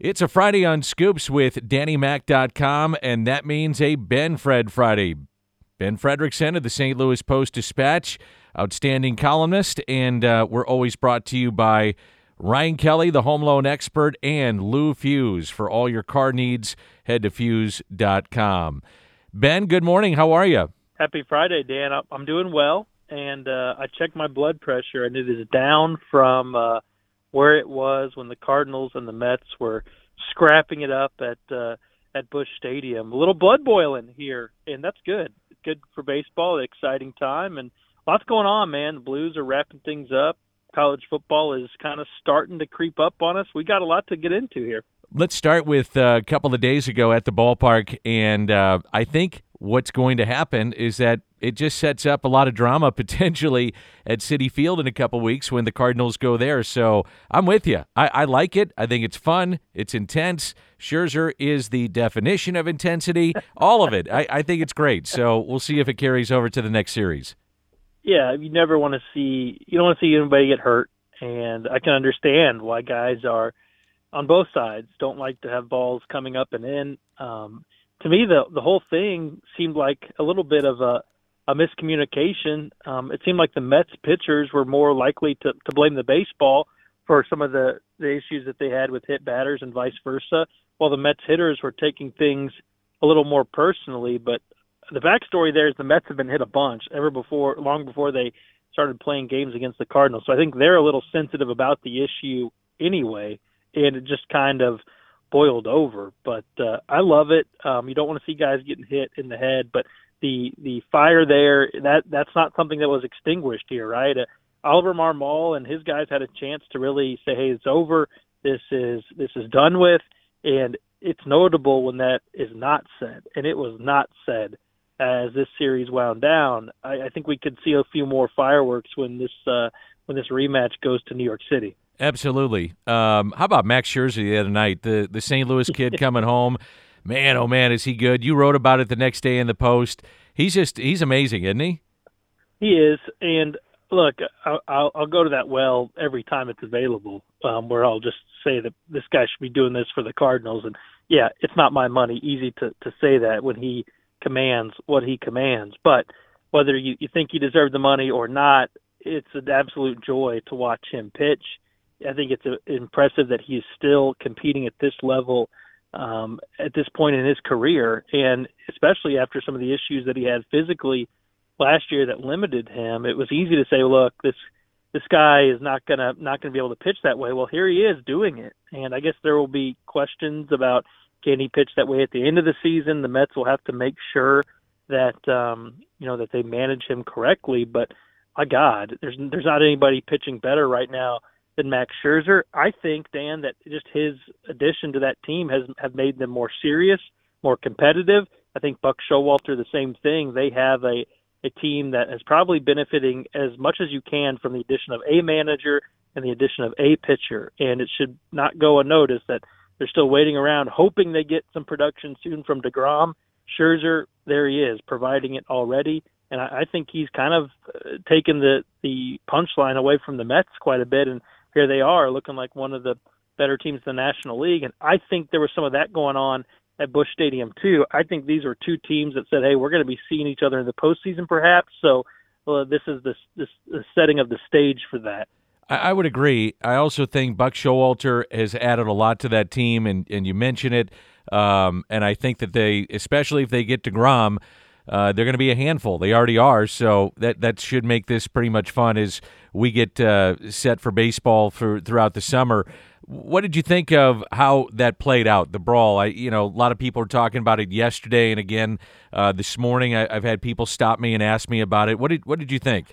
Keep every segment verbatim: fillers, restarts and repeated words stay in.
It's a Friday on Scoops with Danny Mac dot com, and that means a Ben Fred Friday. Ben Frederickson of the Saint Louis Post-Dispatch, outstanding columnist, and uh, we're always brought to you by Ryan Kelly, the home loan expert, and Lou Fuse. For all your car needs, head to fuse dot com. Ben, good morning. How are you? Happy Friday, Dan. I'm doing well, and uh, I checked my blood pressure, and it is down from uh, where it was when the Cardinals and the Mets were scrapping it up at uh, at Busch Stadium. A little blood boiling here, and that's good. Good for baseball, an exciting time, and lots going on, man. The Blues are wrapping things up. College football is kind of starting to creep up on us. We got a lot to get into here. Let's start with uh, a couple of days ago at the ballpark, and uh, I think what's going to happen is that it just sets up a lot of drama potentially at Citi Field in a couple weeks when the Cardinals go there. So I'm with you. I, I like it. I think it's fun. It's intense. Scherzer is the definition of intensity. All of it. I, I think it's great. So we'll see if it carries over to the next series. Yeah, you never want to see – you don't want to see anybody get hurt, and I can understand why guys are on both sides don't like to have balls coming up and in. Um, to me, the the whole thing seemed like a little bit of a, a miscommunication. Um, it seemed like the Mets pitchers were more likely to, to blame the baseball for some of the, the issues that they had with hit batters and vice versa, while the Mets hitters were taking things a little more personally. But the backstory there is the Mets have been hit a bunch ever before, long before they started playing games against the Cardinals. So I think they're a little sensitive about the issue anyway, and it just kind of boiled over. But uh, I love it. Um, you don't want to see guys getting hit in the head, but the the fire there, that that's not something that was extinguished here, right? Uh, Oliver Marmol and his guys had a chance to really say, hey, it's over. This is this is done with. And it's notable when that is not said, and it was not said as this series wound down. I, I think we could see a few more fireworks when this uh, when this rematch goes to New York City. Absolutely. Um, how about Max Scherzer the other night, the the Saint Louis kid coming home? Man, oh man, is he good? You wrote about it the next day in the Post. He's just he's amazing, isn't he? He is, and look, I'll, I'll go to that well every time it's available, um, where I'll just say that this guy should be doing this for the Cardinals. And yeah, it's not my money. Easy to to say that when he commands what he commands, but whether you, you think he deserved the money or not, it's an absolute joy to watch him pitch. I think it's a, impressive that he's still competing at this level um, at this point in his career, and especially after some of the issues that he had physically last year that limited him. It was easy to say, look, this this guy is not gonna not gonna be able to pitch that way. Well, here he is doing it, and I guess there will be questions about can he pitch that way at the end of the season. The Mets will have to make sure that um, you know that they manage him correctly. But my God, there's there's not anybody pitching better right now than Max Scherzer. I think, Dan, that just his addition to that team has have made them more serious, more competitive. I think Buck Showalter, the same thing. They have a, a team that is probably benefiting as much as you can from the addition of a manager and the addition of a pitcher. And it should not go unnoticed that they're still waiting around, hoping they get some production soon from DeGrom. Scherzer, there he is, providing it already. And I, I think he's kind of uh, taken the, the punchline away from the Mets quite a bit, and here they are looking like one of the better teams in the National League. And I think there was some of that going on at Busch Stadium too. I think these were two teams that said, hey, we're going to be seeing each other in the postseason perhaps. So well, this is the, this, the setting of the stage for that. I, I would agree. I also think Buck Showalter has added a lot to that team, and, and you mention it. Um, and I think that they, especially if they get DeGrom, Uh, they're going to be a handful. They already are, so that that should make this pretty much fun as we get uh, set for baseball for throughout the summer. What did you think of how that played out, the brawl? I, you know, a lot of people were talking about it yesterday and again uh, this morning. I, I've had people stop me and ask me about it. What did what did you think?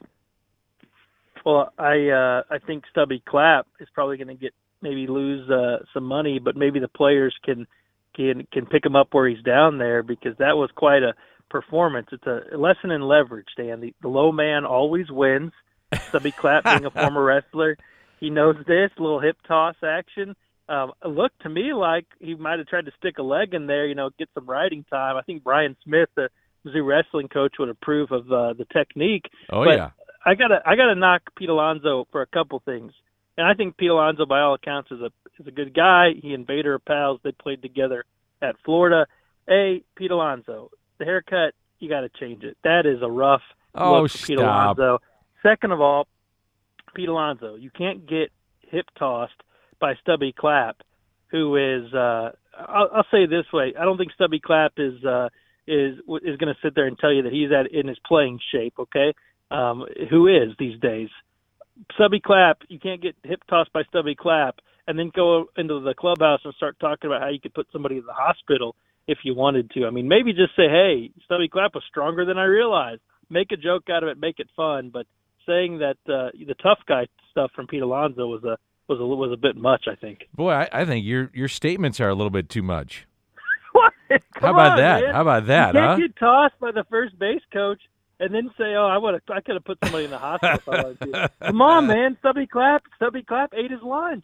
Well, I uh, I think Stubby Clapp is probably going to get maybe lose uh, some money, but maybe the players can can can pick him up where he's down there, because that was quite a performance. It's a lesson in leverage, Dan. The, the low man always wins. Stubby Clapp, being a former wrestler, he knows this little hip toss action. Um, it looked to me like he might have tried to stick a leg in there, you know, get some riding time. I think Brian Smith, the Mizzou wrestling coach, would approve of uh, the technique. Oh but yeah, I gotta I gotta knock Pete Alonso for a couple things. And I think Pete Alonso, by all accounts, is a is a good guy. He and Bader are pals. They played together at Florida. Hey, Pete Alonso, the haircut, you got to change it. That is a rough Oh, look for Pete stop. Alonso. Second of all, Pete Alonso, you can't get hip tossed by Stubby Clapp, who is uh, I'll, I'll say it this way: I don't think Stubby Clapp is uh, is is going to sit there and tell you that he's at in his playing shape. Okay, um, who is these days? Stubby Clapp, you can't get hip tossed by Stubby Clapp and then go into the clubhouse and start talking about how you could put somebody in the hospital if you wanted to. I mean, maybe just say, hey, Stubby Clapp was stronger than I realized. Make a joke out of it, make it fun. But saying that uh, the tough guy stuff from Pete Alonso was a was a was a bit much, I think. Boy, I, I think your your statements are a little bit too much. What? Come How about on, that? man. How about that, you can't huh? get tossed by the first base coach and then say, "Oh, I would have, I could have put somebody in the hospital if I wanted to." Come on, man. Stubby Clapp, Stubby Clapp ate his lunch.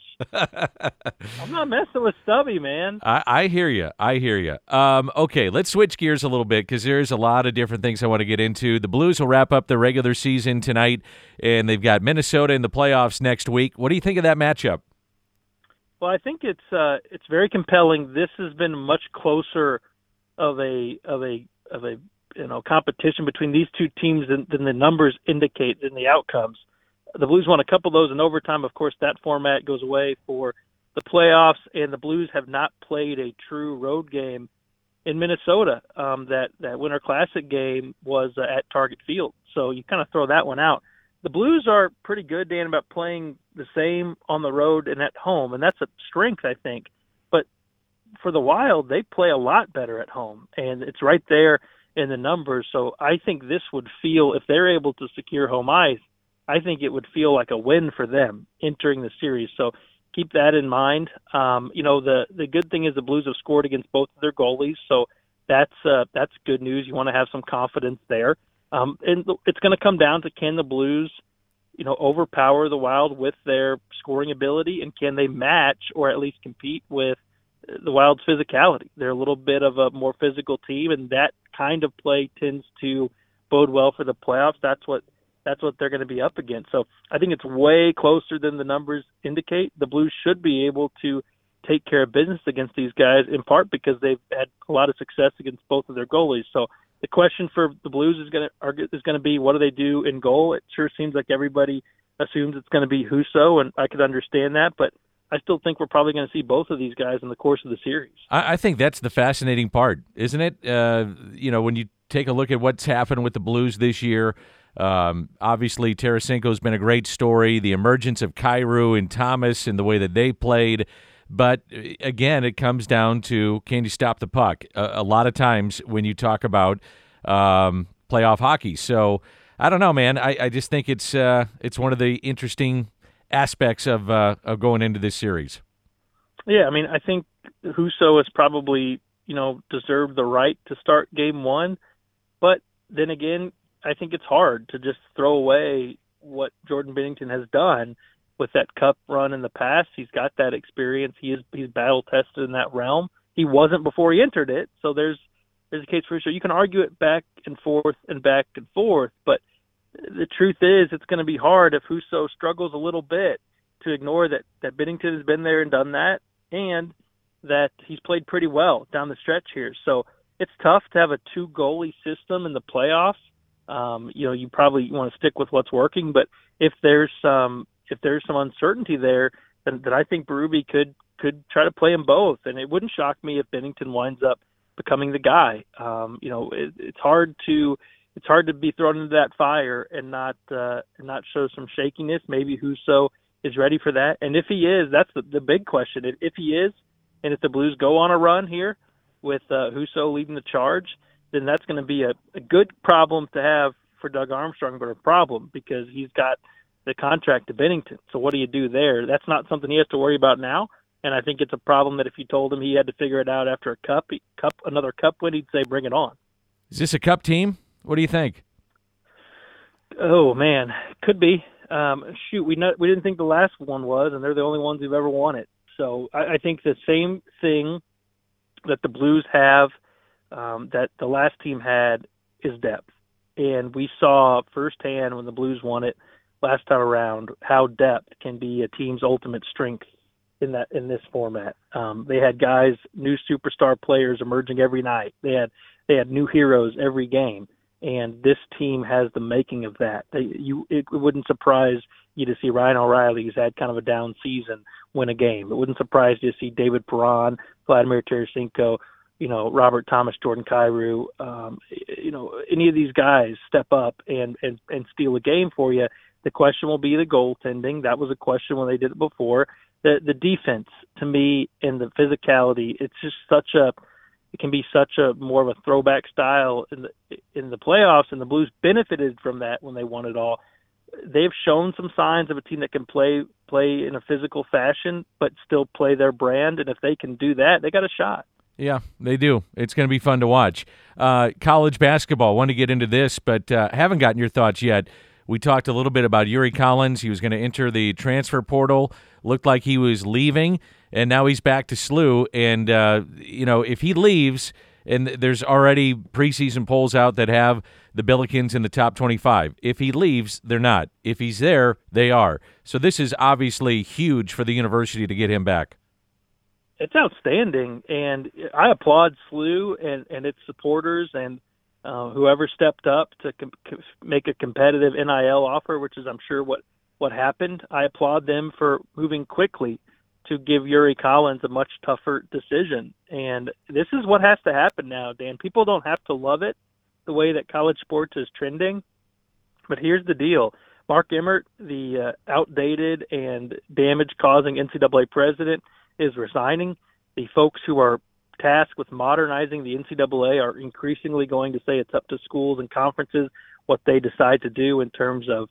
I'm not messing with Stubby, man. I, I hear you. I hear you. Um, okay, let's switch gears a little bit because there's a lot of different things I want to get into. The Blues will wrap up the regular season tonight, and they've got Minnesota in the playoffs next week. What do you think of that matchup? Well, I think it's uh, it's very compelling. This has been much closer of a of a of a you know competition between these two teams than, than the numbers indicate in the outcomes. The Blues won a couple of those in overtime. Of course, that format goes away for the playoffs, and the Blues have not played a true road game in Minnesota. Um, that that Winter Classic game was uh, at Target Field, so you kind of throw that one out. The Blues are pretty good, Dan, about playing the same on the road and at home, and that's a strength, I think. But for the Wild, they play a lot better at home, and it's right there in the numbers. So I think this would feel, if they're able to secure home ice, I think it would feel like a win for them entering the series. So keep that in mind. Um, you know, the the good thing is the Blues have scored against both of their goalies, so that's uh, that's good news. You want to have some confidence there. Um, and it's going to come down to, can the Blues, you know, overpower the Wild with their scoring ability, and can they match or at least compete with the Wild's physicality? They're a little bit of a more physical team, and that kind of play tends to bode well for the playoffs. That's what that's what they're going to be up against. So I think it's way closer than the numbers indicate. The Blues should be able to take care of business against these guys, in part because they've had a lot of success against both of their goalies. So the question for the Blues is going to is going to be, what do they do in goal? It sure seems like everybody assumes it's going to be Husso, and I could understand that, but I still think we're probably going to see both of these guys in the course of the series. I, I think that's the fascinating part, isn't it? Uh, you know, when you take a look at what's happened with the Blues this year, um, obviously Tarasenko's been a great story, the emergence of Kyrou and Thomas and the way that they played. But again, it comes down to, can you stop the puck? A, a lot of times when you talk about um, playoff hockey. So I don't know, man. I, I just think it's uh, it's one of the interesting aspects of uh, of going into this series. Yeah, I mean, I think Husso has probably, you know, deserved the right to start game one. But then again, I think it's hard to just throw away what Jordan Binnington has done with that cup run in the past. He's got that experience. He is he's battle tested in that realm. He wasn't before he entered it, so there's there's a case for sure. You can argue it back and forth and back and forth, but the truth is it's going to be hard if Husso struggles a little bit to ignore that that Binnington has been there and done that, and that he's played pretty well down the stretch here. So it's tough to have a two goalie system in the playoffs. Um, you know, you probably want to stick with what's working, but if there's some if there's some uncertainty there, then, then I think Berube could could try to play them both, and it wouldn't shock me if Binnington winds up becoming the guy. Um, you know, it, it's hard to it's hard to be thrown into that fire and not uh, and not show some shakiness. Maybe Husso is ready for that, and if he is, that's the, the big question. If, if he is, and if the Blues go on a run here with uh, Husso leading the charge, then that's going to be a, a good problem to have for Doug Armstrong, but a problem because he's got the contract to Binnington. So what do you do there? That's not something he has to worry about now. And I think it's a problem that if you told him he had to figure it out after a cup, cup another cup win, he'd say, bring it on. Is this a cup team? What do you think? Oh, man, could be. Um, shoot, we not, we didn't think the last one was, and they're the only ones who've ever won it. So I, I think the same thing that the Blues have um, that the last team had is depth. And we saw firsthand when the Blues won it last time around how depth can be a team's ultimate strength in that in this format. Um, they had guys, new superstar players emerging every night. They had they had new heroes every game, and this team has the making of that. They, you it wouldn't surprise you to see Ryan O'Reilly, who's had kind of a down season, win a game. It wouldn't surprise you to see David Perron, Vladimir Tarasenko, you know, Robert Thomas, Jordan Kyrou, um, you know, any of these guys step up and, and, and steal a game for you. The question will be the goaltending. That was a question when they did it before. The the defense, to me, and the physicality, it's just such a it can be such a more of a throwback style in the in the playoffs, and the Blues benefited from that when they won it all. They've shown some signs of a team that can play play in a physical fashion, but still play their brand. And if they can do that, they got a shot. Yeah, they do. It's going to be fun to watch. Uh, college basketball, want to get into this, but uh, haven't gotten your thoughts yet. We talked a little bit about Yuri Collins. He was going to enter the transfer portal. Looked like he was leaving, and now he's back to S L U. And, uh, you know, if he leaves, and there's already preseason polls out that have the Billikens in the top twenty-five. If he leaves, they're not. If he's there, they are. So this is obviously huge for the university to get him back. It's outstanding, and I applaud S L U and, and its supporters and uh, whoever stepped up to com- make a competitive N I L offer, which is, I'm sure, what, what happened. I applaud them for moving quickly to give Yuri Collins a much tougher decision. And this is what has to happen now, Dan. People don't have to love it the way that college sports is trending, but here's the deal. Mark Emmert, the uh, outdated and damage-causing N C double A president, is resigning. The folks who are tasked with modernizing the N C double A are increasingly going to say it's up to schools and conferences what they decide to do in terms of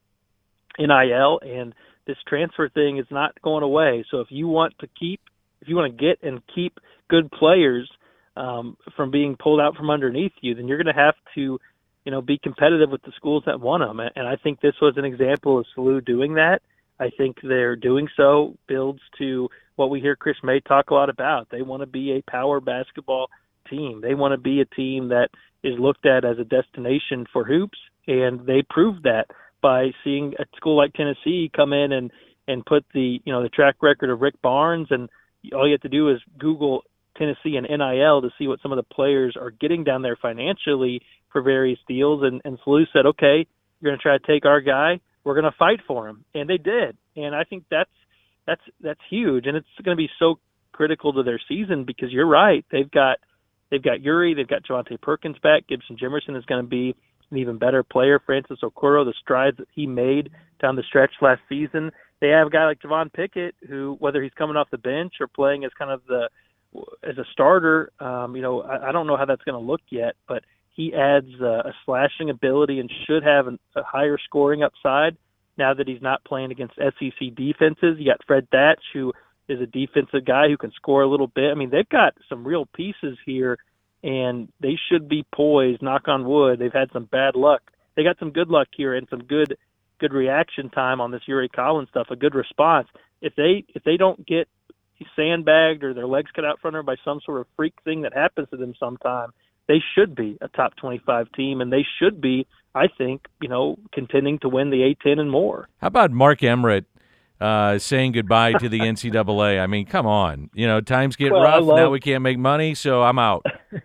N I L, and this transfer thing is not going away. So if you want to keep, if you want to get and keep good players um, from being pulled out from underneath you, then you're going to have to, you know, be competitive with the schools that want them. And I think this was an example of S L U doing that. I think they're doing so builds to what we hear Chris May talk a lot about. They want to be a power basketball team. They want to be a team that is looked at as a destination for hoops, and they proved that by seeing a school like Tennessee come in and, and put the, you know, the track record of Rick Barnes, and all you have to do is Google Tennessee and N I L to see what some of the players are getting down there financially for various deals. And, and S L U said, okay, you're going to try to take our guy. We're going to fight for him. And they did. And I think that's, that's, that's huge. And it's going to be so critical to their season because you're right. They've got, they've got Yuri, they've got Javonte Perkins back. Gibson Jimerson is going to be an even better player. Francis Okoro, the strides that he made down the stretch last season. They have a guy like Javon Pickett, who, whether he's coming off the bench or playing as kind of the, as a starter, um, you know, I, I don't know how that's going to look yet, but he adds uh, a slashing ability and should have an, a higher scoring upside now that he's not playing against S E C defenses. You got Fred Thatch, who is a defensive guy who can score a little bit. I mean, they've got some real pieces here, and they should be poised, knock on wood. They've had some bad luck. They got some good luck here and some good good reaction time on this Yuri Collins stuff, a good response. If they if they don't get sandbagged or their legs cut out from them by some sort of freak thing that happens to them sometime, they should be a top twenty-five team, and they should be, I think, you know, contending to win the A ten and more. How about Mark Emmert uh, saying goodbye to the N C double A? I mean, come on. You know, times get well, rough. love, now we can't make money, so I'm out.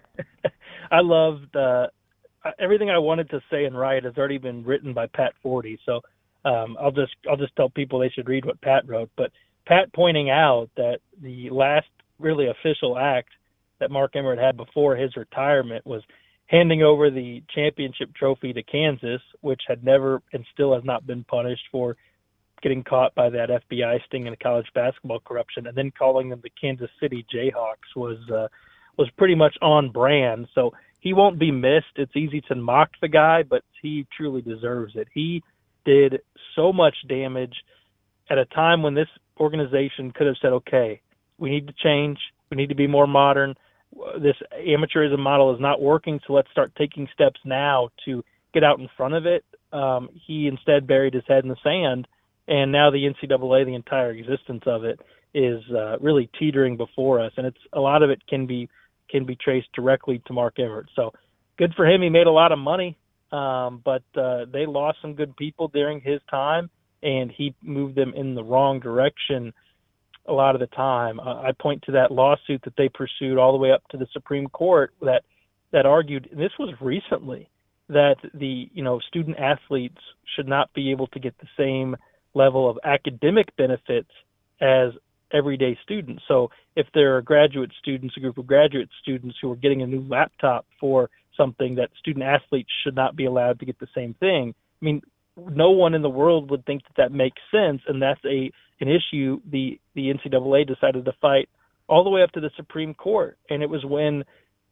I loved uh, everything I wanted to say and write has already been written by Pat Forty, so um, I'll just I'll just tell people they should read what Pat wrote. But Pat pointing out that the last really official act that Mark Emmert had before his retirement was handing over the championship trophy to Kansas, which had never and still has not been punished for getting caught by that F B I sting in college basketball corruption, and then calling them the Kansas City Jayhawks was uh, was pretty much on brand. So he won't be missed. It's easy to mock the guy, but he truly deserves it. He did so much damage at a time when this organization could have said, okay, we need to change. We need to be more modern. This amateurism model is not working, so let's start taking steps now to get out in front of it. Um, he instead buried his head in the sand, and now the N C double A, the entire existence of it, is uh, really teetering before us, and it's a lot of it can be can be traced directly to Mark Emmert. So good for him. He made a lot of money, um, but uh, they lost some good people during his time, and he moved them in the wrong direction a lot of the time. Uh, I point to that lawsuit that they pursued all the way up to the Supreme Court that that argued, and this was recently, that the you know student athletes should not be able to get the same level of academic benefits as everyday students. So if there are graduate students, a group of graduate students who are getting a new laptop for something, that student athletes should not be allowed to get the same thing. I mean, no one in the world would think that that makes sense, and that's a an issue the the N C double A decided to fight all the way up to the Supreme Court. And it was when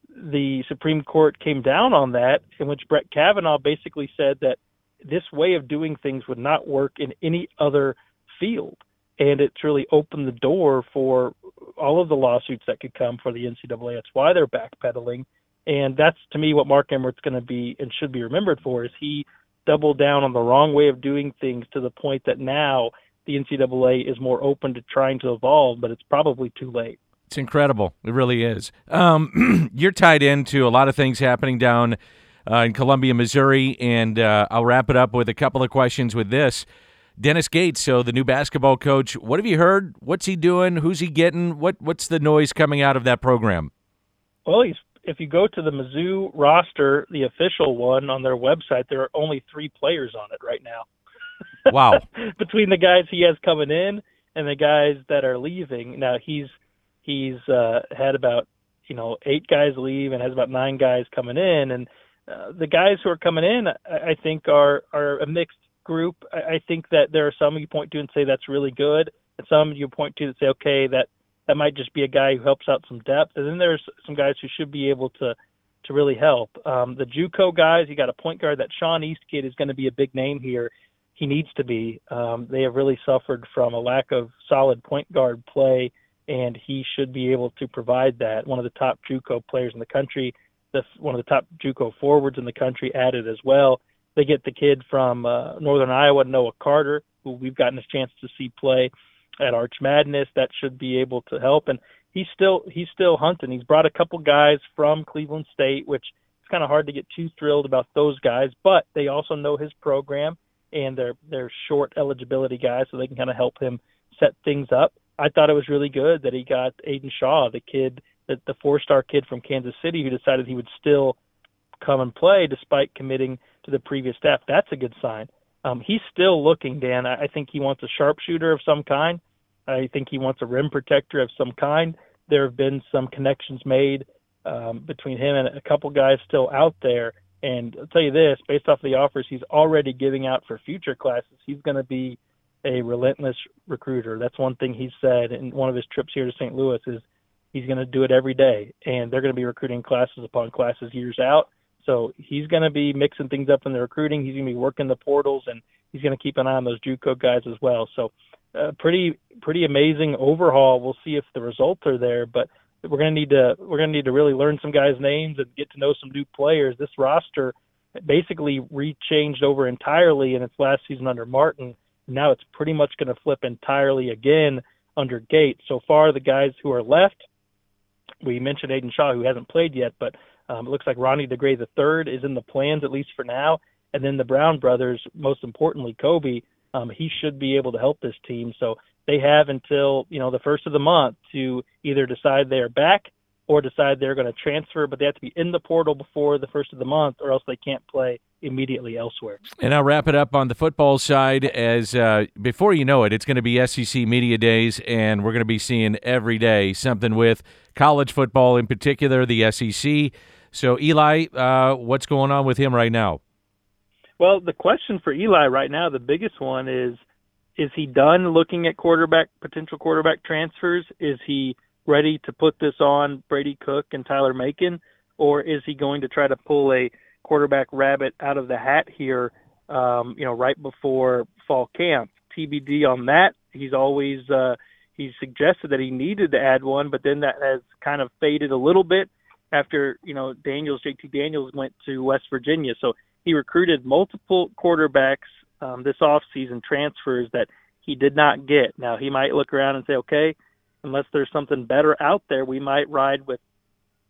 the Supreme Court came down on that, in which Brett Kavanaugh basically said that this way of doing things would not work in any other field. And it's really opened the door for all of the lawsuits that could come for the N C double A. That's why they're backpedaling. And that's, to me, what Mark Emmert's going to be and should be remembered for, is he doubled down on the wrong way of doing things to the point that now the N C double A is more open to trying to evolve, but it's probably too late. It's incredible. It really is. Um, you're tied into a lot of things happening down uh, in Columbia, Missouri, and uh, I'll wrap it up with a couple of questions with this. Dennis Gates, so the new basketball coach, what have you heard? What's he doing? Who's he getting? What What's the noise coming out of that program? Well, he's, if you go to the Mizzou roster, the official one on their website, there are only three players on it right now. Wow. Between the guys he has coming in and the guys that are leaving. Now, he's he's uh, had about, you know, eight guys leave and has about nine guys coming in. And uh, the guys who are coming in, I, I think, are, are a mixed group. I, I think that there are some you point to and say that's really good, and some you point to and say, okay, that, that might just be a guy who helps out some depth. And then there's some guys who should be able to to really help. Um, the JUCO guys, you got a point guard, that Sean East kid is going to be a big name here. He needs to be. Um, they have really suffered from a lack of solid point guard play, and he should be able to provide that. One of the top JUCO players in the country, the, one of the top JUCO forwards in the country added as well. They get the kid from uh, Northern Iowa, Noah Carter, who we've gotten a chance to see play at Arch Madness. That should be able to help. And he's still he's still hunting. He's brought a couple guys from Cleveland State, which it's kind of hard to get too thrilled about those guys, but they also know his program, and they're they're short eligibility guys, so they can kind of help him set things up. I thought it was really good that he got Aiden Shaw, the kid, the, the four-star kid from Kansas City, who decided he would still come and play despite committing to the previous staff. That's a good sign. Um, he's still looking, Dan. I, I think he wants a sharpshooter of some kind. I think he wants a rim protector of some kind. There have been some connections made um, between him and a couple guys still out there. And I'll tell you this, based off the offers he's already giving out for future classes, he's going to be a relentless recruiter. That's one thing he said in one of his trips here to Saint Louis, is he's going to do it every day. And they're going to be recruiting classes upon classes years out. So he's going to be mixing things up in the recruiting. He's going to be working the portals, and he's going to keep an eye on those JUCO guys as well. So uh, pretty pretty amazing overhaul. We'll see if the results are there, but we're going to need to we're going to need to really learn some guys' names and get to know some new players. This roster basically re-changed over entirely in its last season under Martin. Now it's pretty much going to flip entirely again under Gates. So far, the guys who are left, we mentioned Aiden Shaw, who hasn't played yet, but um, it looks like Ronnie DeGray the third is in the plans, at least for now. And then the Brown brothers, most importantly, Kobe, um, he should be able to help this team. So they have until, you know, the first of the month to either decide they are back or decide they're going to transfer, but they have to be in the portal before the first of the month, or else they can't play immediately elsewhere. And I'll wrap it up on the football side, as uh, before you know it, it's going to be S E C Media Days, and we're going to be seeing every day something with college football, in particular the S E C. So, Eli, uh, what's going on with him right now? Well, the question for Eli right now, the biggest one is, is he done looking at quarterback potential quarterback transfers? Is he ready to put this on Brady Cook and Tyler Macon, or is he going to try to pull a quarterback rabbit out of the hat here, um, you know, right before fall camp? T B D on that. He's always uh, he's suggested that he needed to add one, but then that has kind of faded a little bit after, you know, Daniels, J T Daniels went to West Virginia. So he recruited multiple quarterbacks um, this offseason, transfers that he did not get. Now, he might look around and say, okay, unless there's something better out there, we might ride with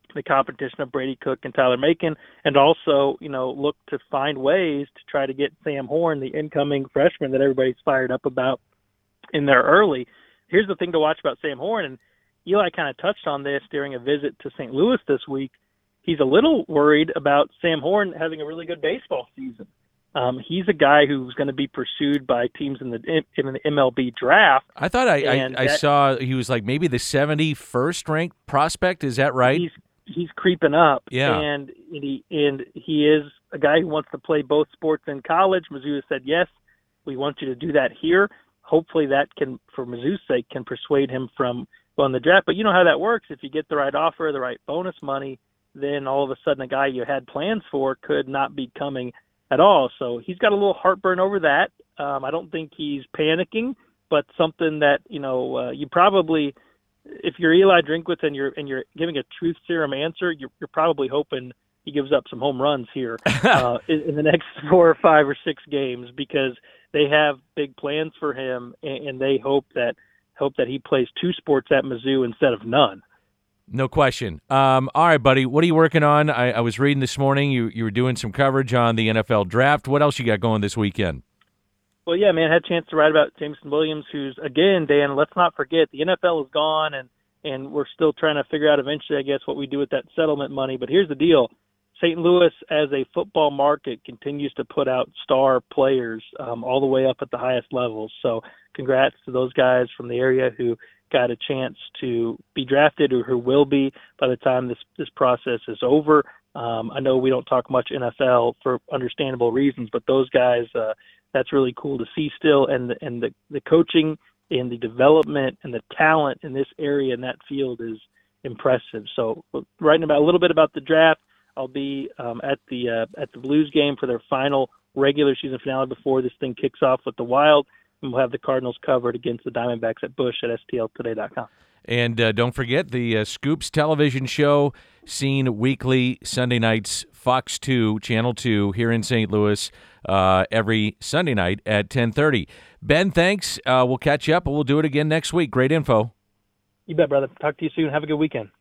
the competition of Brady Cook and Tyler Macon, and also, you know, look to find ways to try to get Sam Horn, the incoming freshman that everybody's fired up about, in there early. Here's the thing to watch about Sam Horn, and Eli kind of touched on this during a visit to Saint Louis this week. He's a little worried about Sam Horn having a really good baseball season. Um, he's a guy who's going to be pursued by teams in the in the M L B draft. I thought I, I, I that, saw he was like maybe the seventy-first ranked prospect. Is that right? He's he's creeping up. Yeah. And, and, he, and he is a guy who wants to play both sports in college. Mizzou has said, yes, we want you to do that here. Hopefully that can, for Mizzou's sake, can persuade him from going the draft. But you know how that works. If you get the right offer, the right bonus money, then all of a sudden a guy you had plans for could not be coming at all. So he's got a little heartburn over that. Um, I don't think he's panicking, but something that, you know, uh, you probably, if you're Eli Drinkwitz and you're and you're giving a truth serum answer, you're, you're probably hoping he gives up some home runs here uh, in, in the next four or five or six games, because they have big plans for him, and, and they hope that hope that he plays two sports at Mizzou instead of none. No question. Um, all right, buddy, what are you working on? I, I was reading this morning you you were doing some coverage on the N F L draft. What else you got going this weekend? Well, yeah, man, I had a chance to write about Jameson Williams, who's, again, Dan, let's not forget, the N F L is gone, and, and we're still trying to figure out eventually, I guess, what we do with that settlement money. But here's the deal. Saint Louis, as a football market, continues to put out star players um, all the way up at the highest levels. So congrats to those guys from the area who got a chance to be drafted, or who will be by the time this, this process is over. Um, I know we don't talk much N F L for understandable reasons, but those guys, uh, that's really cool to see still. And the, and the, the coaching and the development and the talent in this area in that field is impressive. So writing about a little bit about the draft, I'll be um, at the uh, at the Blues game for their final regular season finale before this thing kicks off with the Wild. And we'll have the Cardinals covered against the Diamondbacks at Busch at S T L today dot com. And uh, don't forget the uh, Scoops television show, seen weekly Sunday nights, Fox two, Channel two, here in Saint Louis, uh, every Sunday night at ten thirty. Ben, thanks. Uh, we'll catch you up, and we'll do it again next week. Great info. You bet, brother. Talk to you soon. Have a good weekend.